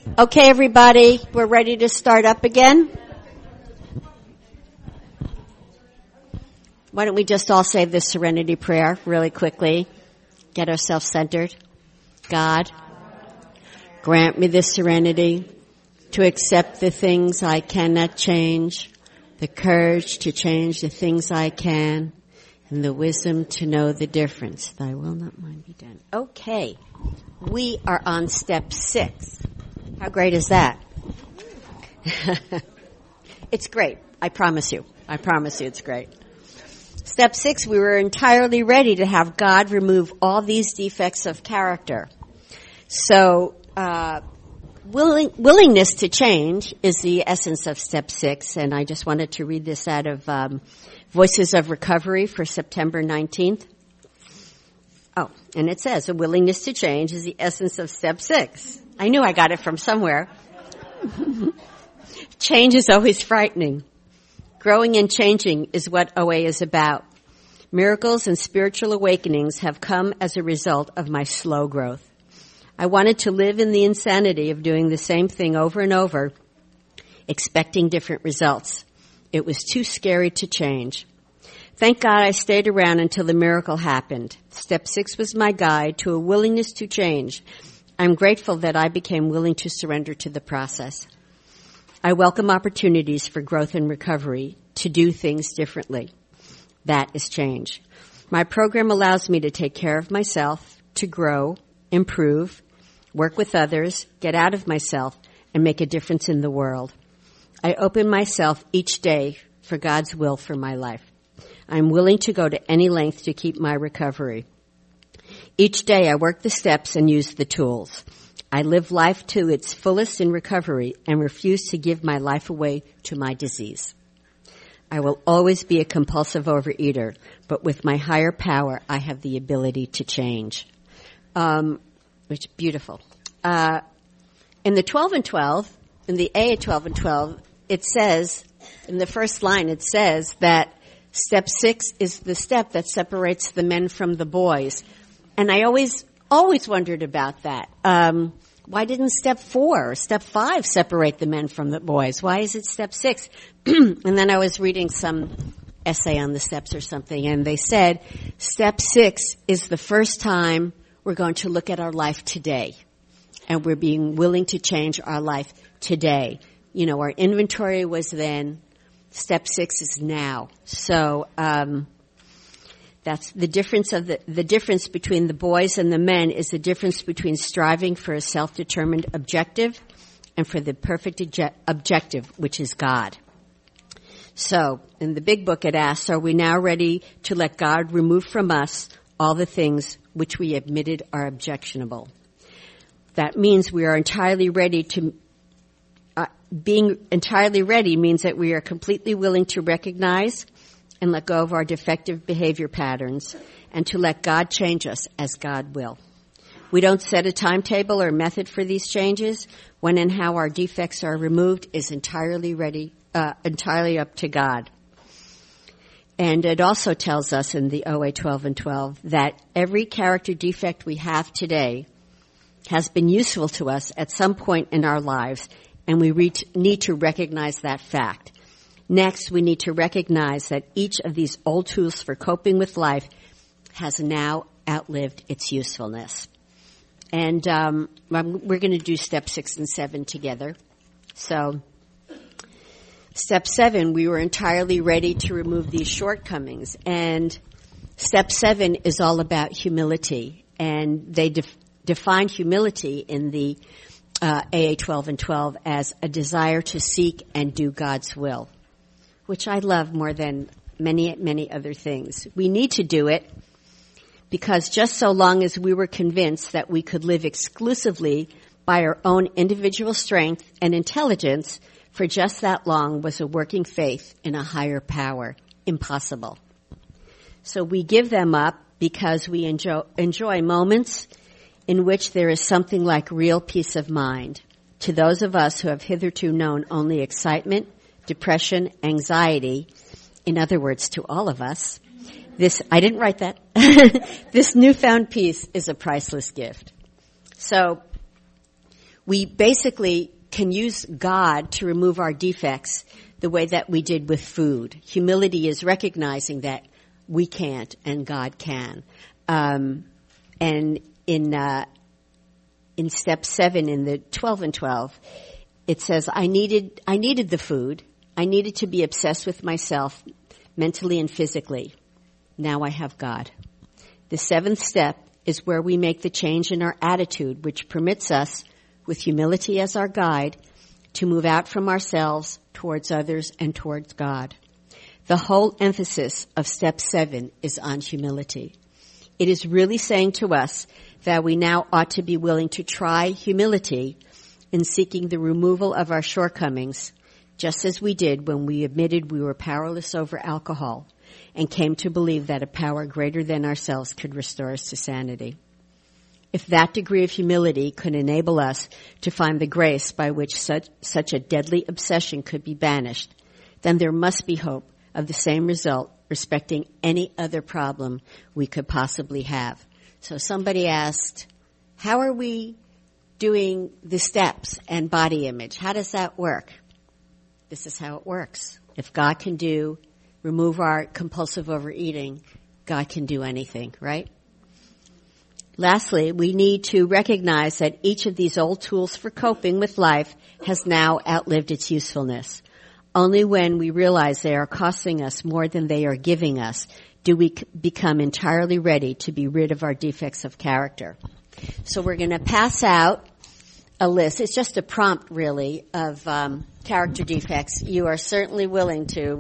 Okay, everybody, we're ready to start up again. Why don't we just all say the serenity prayer really quickly? Get ourselves centered. God, grant me the serenity to accept the things I cannot change, the courage to change the things I can, and the wisdom to know the difference. Thy will, not mine, be done. Okay, we are on step 6. How great is that? It's great. I promise you. I promise you it's great. Step 6, we were entirely ready to have God remove all these defects of character. So, willingness to change is the essence of step 6, and I just wanted to read this out of Voices of Recovery for September 19th. Oh, and it says, a willingness to change is the essence of step 6. I knew I got it from somewhere. Change is always frightening. Growing and changing is what OA is about. Miracles and spiritual awakenings have come as a result of my slow growth. I wanted to live in the insanity of doing the same thing over and over, expecting different results. It was too scary to change. Thank God I stayed around until the miracle happened. Step 6 was my guide to a willingness to change. I'm grateful that I became willing to surrender to the process. I welcome opportunities for growth and recovery to do things differently. That is change. My program allows me to take care of myself, to grow, improve, work with others, get out of myself, and make a difference in the world. I open myself each day for God's will for my life. I'm willing to go to any length to keep my recovery. Each day I work the steps and use the tools. I live life to its fullest in recovery and refuse to give my life away to my disease. I will always be a compulsive overeater, but with my higher power, I have the ability to change. Which is beautiful. In the 12 and 12, in the AA 12 and 12, it says, in the first line, it says that step 6 is the step that separates the men from the boys. And I always wondered about that. Why didn't step 4 or step 5 separate the men from the boys? Why is it step 6? And then I was reading some essay on the steps or something, and they said step 6 is the first time we're going to look at our life today. And we're being willing to change our life today. You know, our inventory was then. Step 6 is now. So, that's the difference of the difference between the boys and the men is the difference between striving for a self-determined objective and for the perfect objective, which is God. So, in the big book it asks, are we now ready to let God remove from us all the things which we admitted are objectionable? That means we are entirely ready to being entirely ready means that we are completely willing to recognize and let go of our defective behavior patterns and to let God change us as God will. We don't set a timetable or method for these changes. When and how our defects are removed is entirely up to God. And it also tells us in the OA 12 and 12 that every character defect we have today has been useful to us at some point in our lives, and we need to recognize that fact. Next, we need to recognize that each of these old tools for coping with life has now outlived its usefulness. And we're going to do step 6 and 7 together. So, step 7, we were entirely ready to remove these shortcomings. And step 7 is all about humility. And they define humility in the AA 12 and 12 as a desire to seek and do God's will, which I love more than many, many other things. We need to do it because just so long as we were convinced that we could live exclusively by our own individual strength and intelligence, for just that long was a working faith in a higher power impossible. So we give them up because we enjoy moments in which there is something like real peace of mind. To those of us who have hitherto known only excitement, depression, anxiety, in other words, to all of us, I didn't write that, this newfound peace is a priceless gift. So, we basically can use God to remove our defects the way that we did with food. Humility is recognizing that we can't and God can. And in step 7 in the 12 and 12, it says, I needed the food. I needed to be obsessed with myself mentally and physically. Now I have God. The 7th step is where we make the change in our attitude, which permits us, with humility as our guide, to move out from ourselves towards others and towards God. The whole emphasis of step 7 is on humility. It is really saying to us that we now ought to be willing to try humility in seeking the removal of our shortcomings, just as we did when we admitted we were powerless over alcohol and came to believe that a power greater than ourselves could restore us to sanity. If that degree of humility could enable us to find the grace by which such a deadly obsession could be banished, then there must be hope of the same result respecting any other problem we could possibly have. So somebody asked, how are we doing the steps and body image? How does that work? This is how it works. If God can remove our compulsive overeating, God can do anything, right? Lastly, we need to recognize that each of these old tools for coping with life has now outlived its usefulness. Only when we realize they are costing us more than they are giving us do we become entirely ready to be rid of our defects of character. So we're going to pass out a list. It's just a prompt, really, of character defects. You are certainly willing to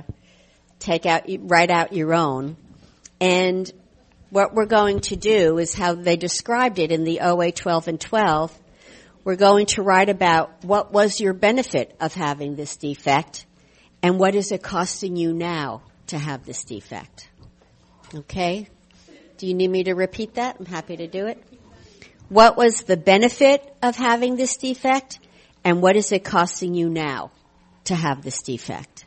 write out your own. And what we're going to do is how they described it in the OA 12 and 12. We're going to write about what was your benefit of having this defect and what is it costing you now to have this defect. Okay? Do you need me to repeat that? I'm happy to do it. What was the benefit of having this defect and what is it costing you now to have this defect?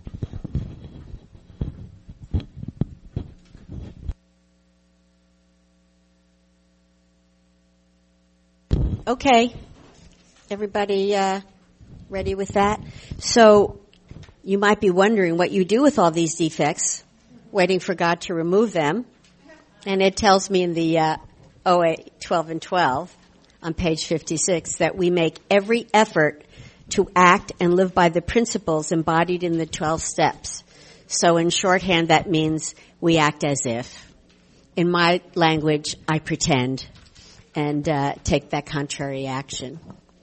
Okay. Everybody ready with that? So you might be wondering what you do with all these defects, waiting for God to remove them. And it tells me in the OA 12 and 12 on page 56 that we make every effort to act and live by the principles embodied in the 12 steps. So in shorthand, that means we act as if. In my language, I pretend and take that contrary action.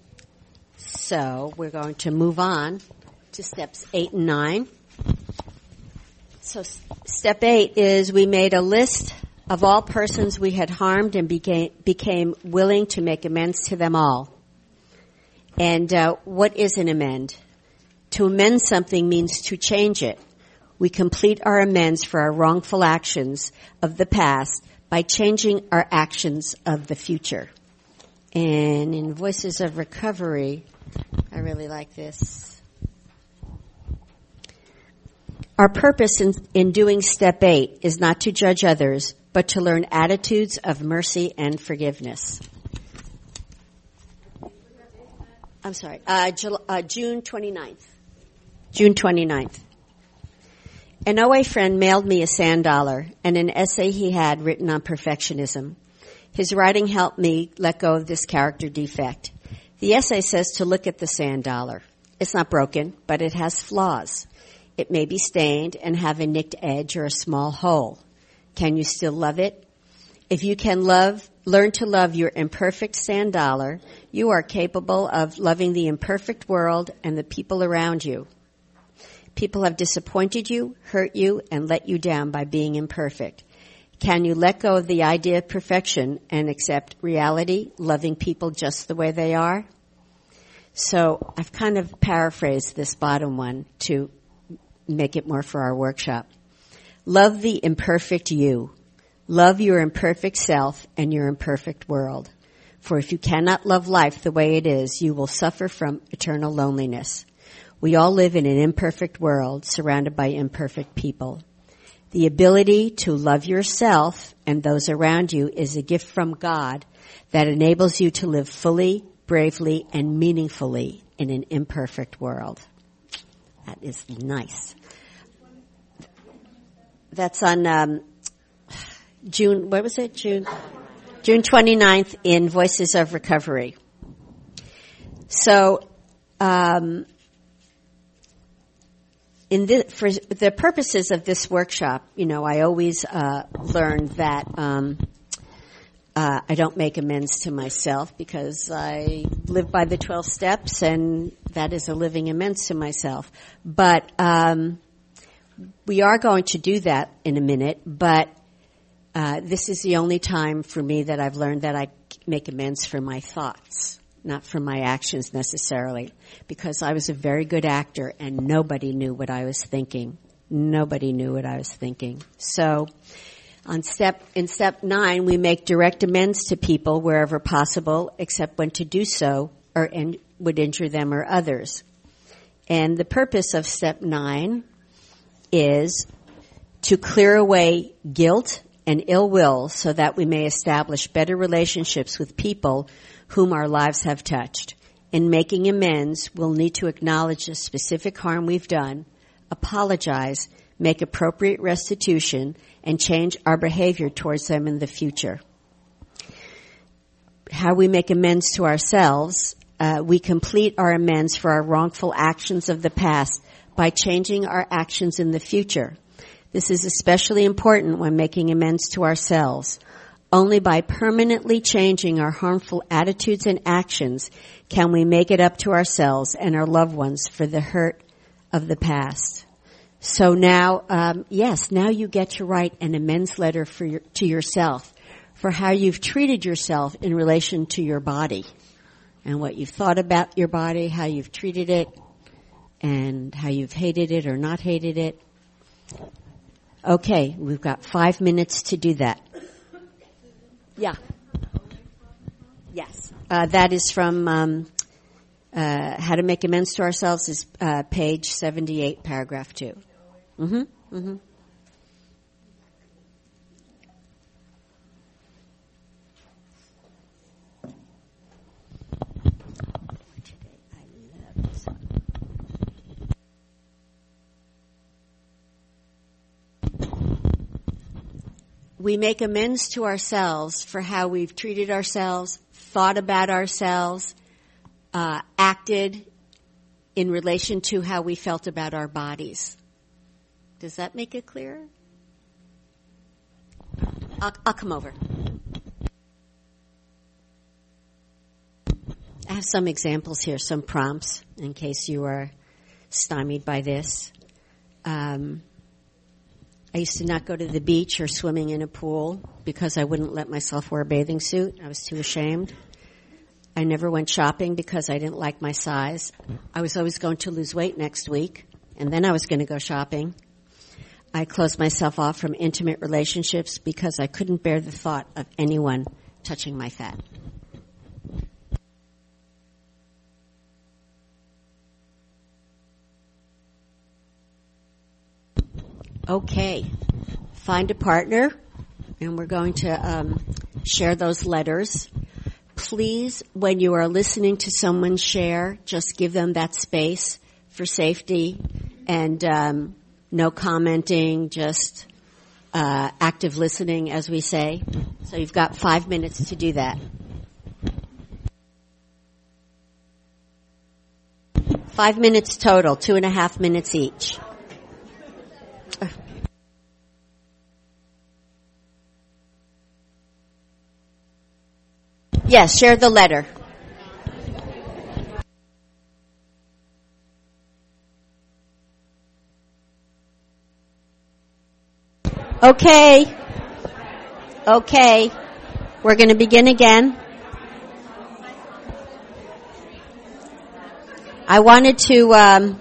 So we're going to move on to steps 8 and 9. So step 8 is we made a list of all persons we had harmed and became willing to make amends to them all. And what is an amend? To amend something means to change it. We complete our amends for our wrongful actions of the past by changing our actions of the future. And in Voices of Recovery, I really like this. Our purpose in doing step 8 is not to judge others, but to learn attitudes of mercy and forgiveness. I'm sorry, June 29th. June 29th. An OA friend mailed me a sand dollar and an essay he had written on perfectionism. His writing helped me let go of this character defect. The essay says to look at the sand dollar. It's not broken, but it has flaws. It may be stained and have a nicked edge or a small hole. Can you still love it? If you can learn to love your imperfect sand dollar, you are capable of loving the imperfect world and the people around you. People have disappointed you, hurt you, and let you down by being imperfect. Can you let go of the idea of perfection and accept reality, loving people just the way they are? So I've kind of paraphrased this bottom one to make it more for our workshop. Love the imperfect you. Love your imperfect self and your imperfect world. For if you cannot love life the way it is, you will suffer from eternal loneliness. We all live in an imperfect world surrounded by imperfect people. The ability to love yourself and those around you is a gift from God that enables you to live fully, bravely, and meaningfully in an imperfect world. That is nice. That's on June 29th in Voices of Recovery. So, for the purposes of this workshop, I always learn that I don't make amends to myself because I live by the 12 steps, and that is a living amends to myself. But we are going to do that in a minute, but this is the only time for me that I've learned that I make amends for my thoughts, not for my actions necessarily, because I was a very good actor and nobody knew what I was thinking. Nobody knew what I was thinking. So in step 9, we make direct amends to people wherever possible, except when to do so would injure them or others. And the purpose of step 9 is to clear away guilt and ill will so that we may establish better relationships with people whom our lives have touched. In making amends, we'll need to acknowledge the specific harm we've done, apologize, make appropriate restitution, and change our behavior towards them in the future. How we make amends to ourselves, we complete our amends for our wrongful actions of the past by changing our actions in the future. This is especially important when making amends to ourselves. Only by permanently changing our harmful attitudes and actions can we make it up to ourselves and our loved ones for the hurt of the past. So now, now you get to write an amends letter to yourself for how you've treated yourself in relation to your body and what you've thought about your body, how you've treated it, and how you've hated it or not hated it. Okay, we've got 5 minutes to do that. Yeah. Yes. That is from How to Make Amends to Ourselves is page 78, paragraph 2. Mm-hmm. Mm-hmm. We make amends to ourselves for how we've treated ourselves, thought about ourselves, acted in relation to how we felt about our bodies. Does that make it clearer? I'll come over. I have some examples here, some prompts, in case you are stymied by this. I used to not go to the beach or swimming in a pool because I wouldn't let myself wear a bathing suit. I was too ashamed. I never went shopping because I didn't like my size. I was always going to lose weight next week, and then I was going to go shopping. I closed myself off from intimate relationships because I couldn't bear the thought of anyone touching my fat. Okay, find a partner, and we're going to share those letters. Please, when you are listening to someone share, just give them that space for safety and no commenting, just active listening, as we say. So you've got 5 minutes to do that. 5 minutes total, 2.5 minutes each. Yes, share the letter. Okay. We're going to begin again. I wanted to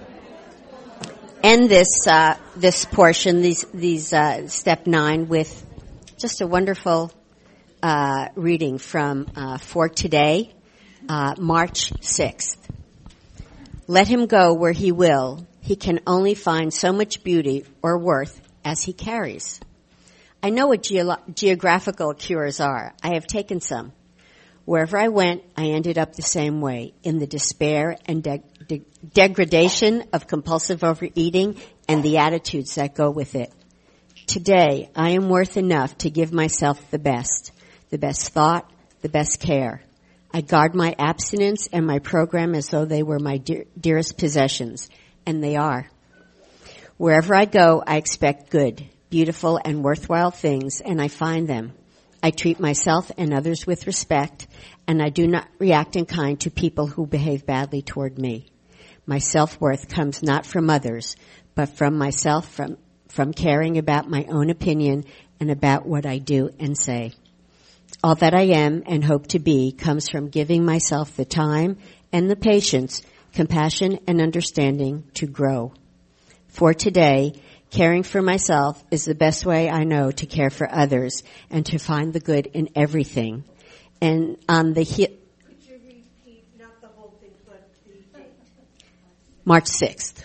end this portion, these step 9, with just a wonderful reading from For Today, March 6th. Let him go where he will. He can only find so much beauty or worth as he carries. I know what geographical cures are. I have taken some. Wherever I went, I ended up the same way, in the despair and degradation of compulsive overeating and the attitudes that go with it. Today, I am worth enough to give myself the best thought, the best care. I guard my abstinence and my program as though they were my dearest possessions, and they are. Wherever I go, I expect good, beautiful, and worthwhile things, and I find them. I treat myself and others with respect, and I do not react in kind to people who behave badly toward me. My self-worth comes not from others, but from myself, from caring about my own opinion and about what I do and say. All that I am and hope to be comes from giving myself the time and the patience, compassion, and understanding to grow. For today, caring for myself is the best way I know to care for others and to find the good in everything. And on the Could you repeat, not the whole thing, but the date? March 6th.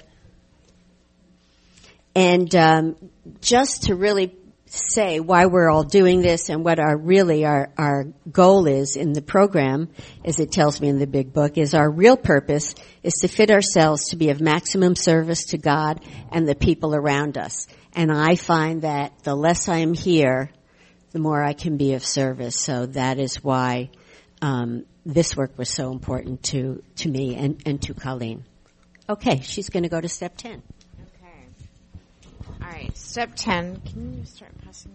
And just to really say why we're all doing this and what our goal is in the program, as it tells me in the big book, is our real purpose is to fit ourselves to be of maximum service to God and the people around us. And I find that the less I am here, the more I can be of service. So that is why this work was so important to me and to Colleen. Okay, she's going to go to step 10. All right, step 10. Can you start passing?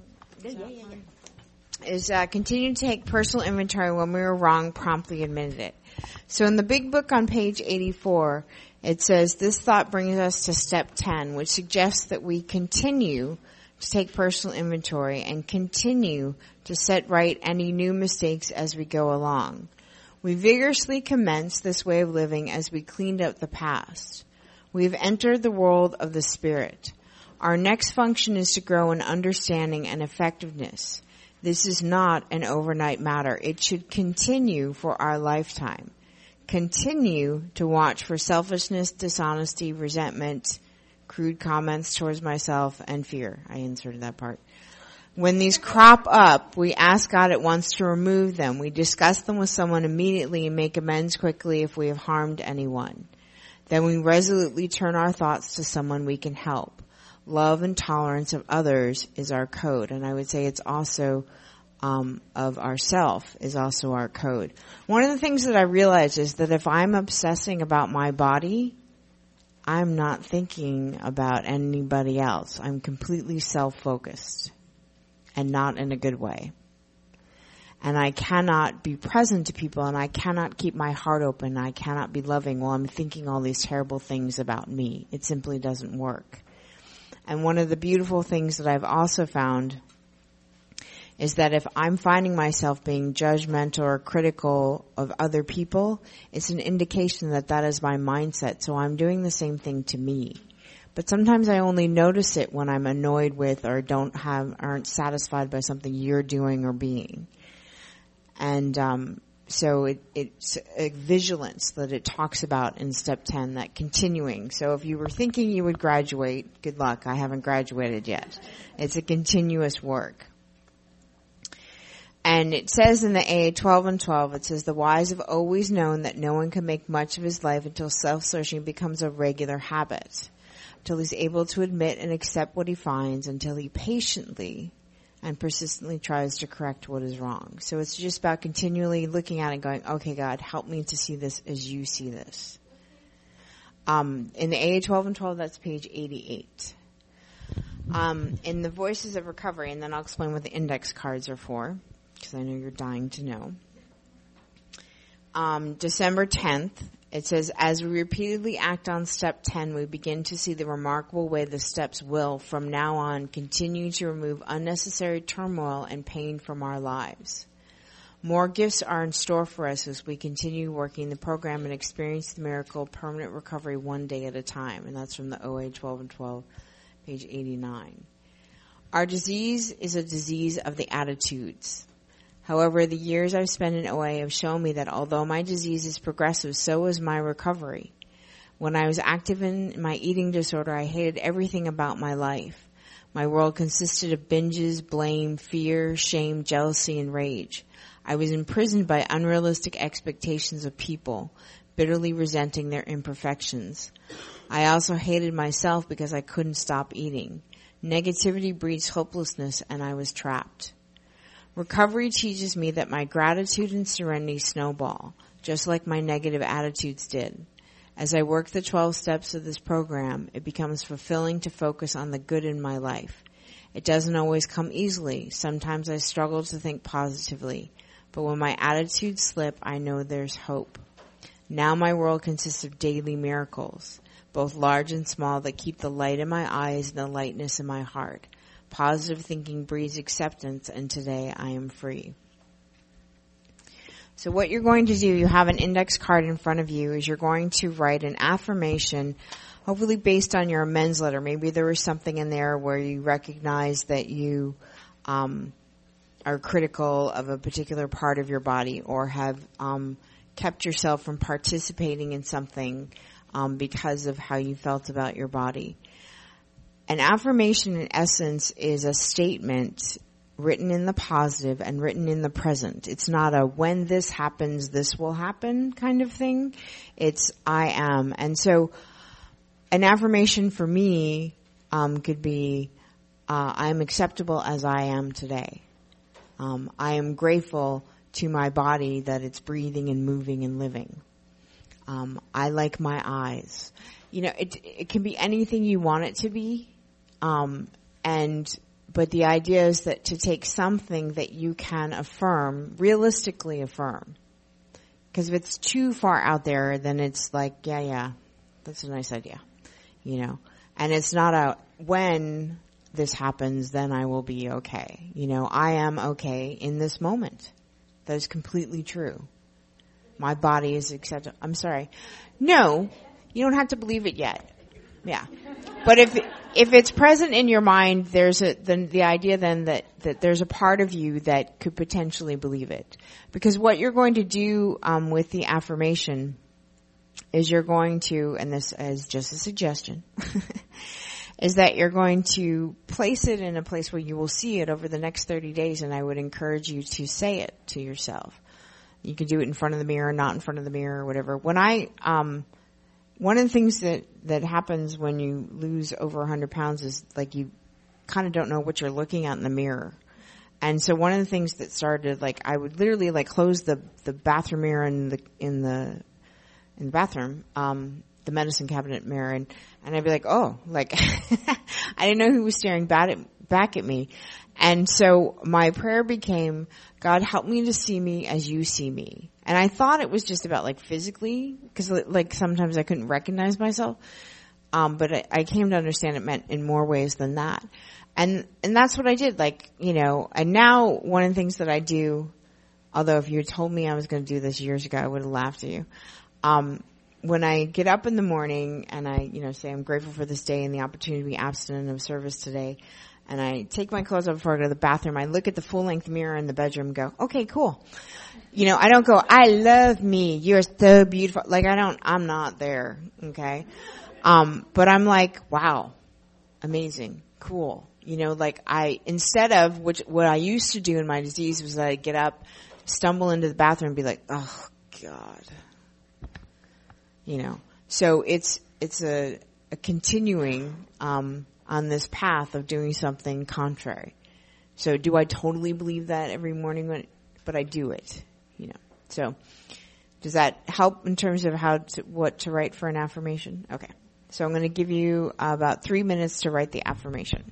Yeah. Is continue to take personal inventory when we were wrong, promptly admitted it. So in the big book on page 84, it says, this thought brings us to step 10, which suggests that we continue to take personal inventory and continue to set right any new mistakes as we go along. We vigorously commenced this way of living as we cleaned up the past. We have entered the world of the Spirit. Our next function is to grow in understanding and effectiveness. This is not an overnight matter. It should continue for our lifetime. Continue to watch for selfishness, dishonesty, resentment, crude comments towards myself, and fear. I inserted that part. When these crop up, we ask God at once to remove them. We discuss them with someone immediately and make amends quickly if we have harmed anyone. Then we resolutely turn our thoughts to someone we can help. Love and tolerance of others is our code, and I would say it's also of ourself is also our code. One of the things that I realize is that if I'm obsessing about my body, I'm not thinking about anybody else. I'm completely self-focused and not in a good way. And I cannot be present to people, and I cannot keep my heart open. I cannot be loving while I'm thinking all these terrible things about me. It simply doesn't work. And one of the beautiful things that I've also found is that if I'm finding myself being judgmental or critical of other people, it's an indication that that is my mindset. So I'm doing the same thing to me. But sometimes I only notice it when I'm annoyed with or aren't satisfied by something you're doing or being. And so it's a vigilance that it talks about in step 10, that continuing. So if you were thinking you would graduate, good luck. I haven't graduated yet. It's a continuous work. And it says in the AA 12 and 12, it says, the wise have always known that no one can make much of his life until self-searching becomes a regular habit, until he's able to admit and accept what he finds, until he patiently and persistently tries to correct what is wrong. So it's just about continually looking at it and going, okay, God, help me to see this as you see this. In the AA 12 and 12, that's page 88. In the Voices of Recovery, and then I'll explain what the index cards are for, because I know you're dying to know. December 10th, it says, as we repeatedly act on step 10, we begin to see the remarkable way the steps will, from now on, continue to remove unnecessary turmoil and pain from our lives. More gifts are in store for us as we continue working the program and experience the miracle of permanent recovery one day at a time. And that's from the OA 12 and 12, page 89. Our disease is a disease of the attitudes. However, the years I've spent in OA have shown me that although my disease is progressive, so is my recovery. When I was active in my eating disorder, I hated everything about my life. My world consisted of binges, blame, fear, shame, jealousy, and rage. I was imprisoned by unrealistic expectations of people, bitterly resenting their imperfections. I also hated myself because I couldn't stop eating. Negativity breeds hopelessness, and I was trapped. Recovery teaches me that my gratitude and serenity snowball, just like my negative attitudes did. As I work the 12 steps of this program, it becomes fulfilling to focus on the good in my life. It doesn't always come easily. Sometimes I struggle to think positively. But when my attitudes slip, I know there's hope. Now my world consists of daily miracles, both large and small, that keep the light in my eyes and the lightness in my heart. Positive thinking breeds acceptance, and today I am free. So what you're going to do, you have an index card in front of you, is you're going to write an affirmation, hopefully based on your amends letter. Maybe there was something in there where you recognize that you are critical of a particular part of your body, or have kept yourself from participating in something because of how you felt about your body. An affirmation, in essence, is a statement written in the positive and written in the present. It's not a when this happens, this will happen kind of thing. It's I am. And so an affirmation for me could be I am acceptable as I am today. I am grateful to my body that it's breathing and moving and living. I like my eyes. You know, it can be anything you want it to be. But the idea is that to take something that you can affirm, realistically affirm. Because if it's too far out there, then it's like, yeah, that's a nice idea. You know, and it's not a when this happens, then I will be okay. You know, I am okay in this moment. That is completely true. My body is accepted. I'm sorry. No, you don't have to believe it yet. Yeah. But if it's present in your mind, there's the idea then that there's a part of you that could potentially believe it. Because what you're going to do with the affirmation is you're going to, and this is just a suggestion, is that you're going to place it in a place where you will see it over the next 30 days, and I would encourage you to say it to yourself. You can do it in front of the mirror, not in front of the mirror, or whatever. When one of the things that happens when you lose over 100 pounds is like you kind of don't know what you're looking at in the mirror. And so one of the things that started, like I would literally like close the bathroom mirror in the bathroom, the medicine cabinet mirror, and I'd be like, oh, like I didn't know who was staring back at me. And so my prayer became, God, help me to see me as you see me. And I thought it was just about like physically, because like sometimes I couldn't recognize myself. But I came to understand it meant in more ways than that. And that's what I did. Like, you know, and now one of the things that I do, although if you had told me I was going to do this years ago, I would have laughed at you. When I get up in the morning and I, you know, say I'm grateful for this day and the opportunity to be abstinent of service today, and I take my clothes off before I go to the bathroom, I look at the full-length mirror in the bedroom and go, okay, cool. You know, I don't go, I love me, you're so beautiful. Like I'm not there, okay? But I'm like, wow, amazing, cool. You know, like instead of what I used to do in my disease was that I'd get up, stumble into the bathroom and be like, oh God. You know, so it's a continuing, on this path of doing something contrary. So do I totally believe that every morning but I do it, you know. So does that help in terms of what to write for an affirmation? Okay. So I'm going to give you about 3 minutes to write the affirmation.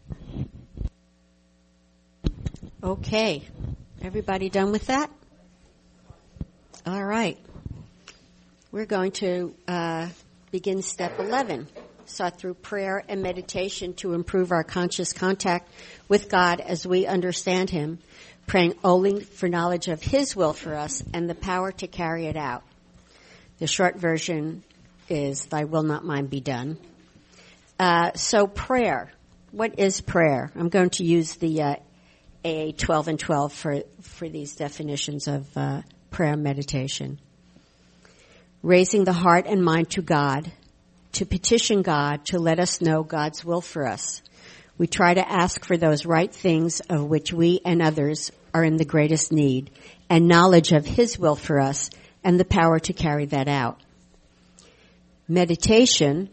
Okay. Everybody done with that? All right. We're going to begin step 11. Sought through prayer and meditation to improve our conscious contact with God as we understand Him, praying only for knowledge of His will for us and the power to carry it out. The short version is, Thy will not mine be done. So prayer. What is prayer? I'm going to use the AA 12 and 12 for these definitions of prayer and meditation. Raising the heart and mind to God, to petition God to let us know God's will for us. We try to ask for those right things of which we and others are in the greatest need, and knowledge of His will for us and the power to carry that out. Meditation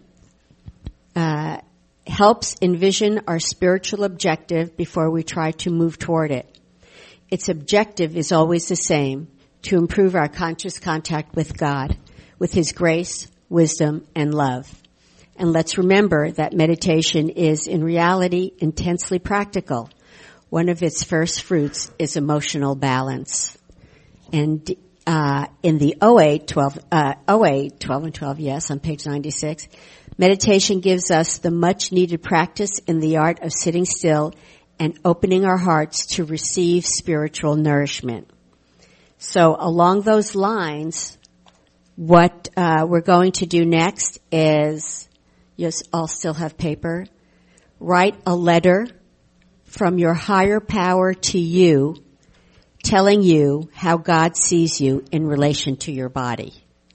helps envision our spiritual objective before we try to move toward it. Its objective is always the same, to improve our conscious contact with God, with His grace, wisdom, and love. And let's remember that meditation is, in reality, intensely practical. One of its first fruits is emotional balance. And in the OA 12 and 12, yes, on page 96, meditation gives us the much-needed practice in the art of sitting still and opening our hearts to receive spiritual nourishment. So along those lines, what we're going to do next is, yes, I'll still have paper, write a letter from your higher power to you, telling you how God sees you in relation to your body.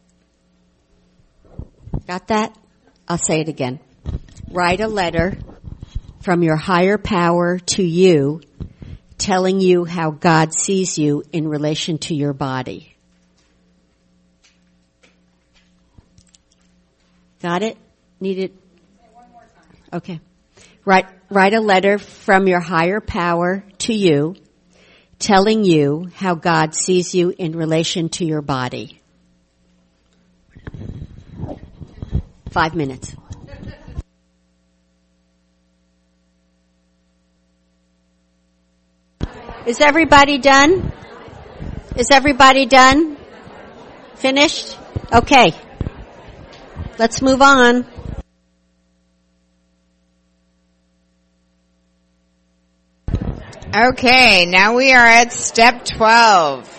Got that? I'll say it again. Write a letter from your higher power to you, telling you how God sees you in relation to your body. Got it? Need it? One more time. Okay. Write a letter from your higher power to you, telling you how God sees you in relation to your body. 5 minutes. Is everybody done? Is everybody done? Finished? Okay. Let's move on. Okay, now we are at step 12.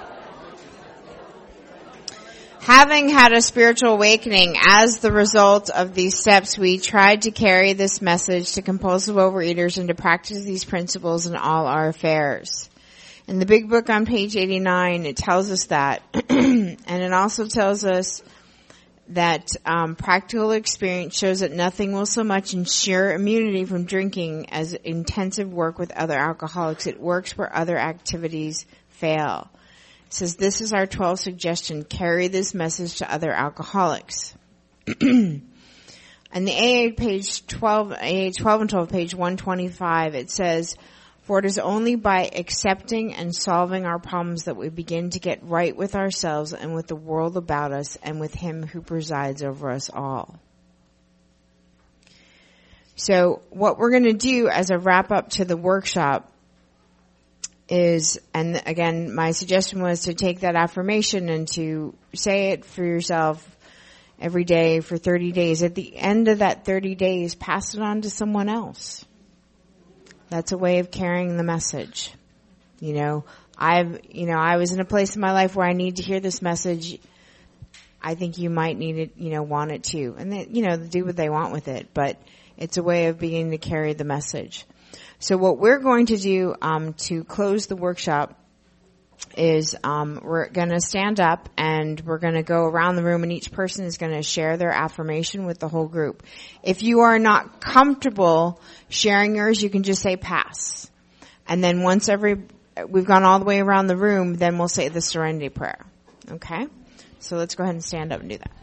Having had a spiritual awakening as the result of these steps, we tried to carry this message to compulsive overeaters and to practice these principles in all our affairs. In the big book on page 89, it tells us that. And it also tells us that practical experience shows that nothing will so much ensure immunity from drinking as intensive work with other alcoholics. It works where other activities fail. It says, this is our 12th suggestion. Carry this message to other alcoholics. On the AA page 12, AA 12 and 12, page 125, it says, for it is only by accepting and solving our problems that we begin to get right with ourselves and with the world about us and with Him who presides over us all. So what we're going to do as a wrap up to the workshop is, and again, my suggestion was to take that affirmation and to say it for yourself every day for 30 days. At the end of that 30 days, pass it on to someone else. That's a way of carrying the message. I was in a place in my life where I need to hear this message. I think you might need it, want it too. And they, do what they want with it, but it's a way of beginning to carry the message. So what we're going to do, to close the workshop is, we're going to stand up and we're going to go around the room and each person is going to share their affirmation with the whole group. If you are not comfortable sharing yours, you can just say pass. And then once we've gone all the way around the room, then we'll say the serenity prayer. Okay? So let's go ahead and stand up and do that.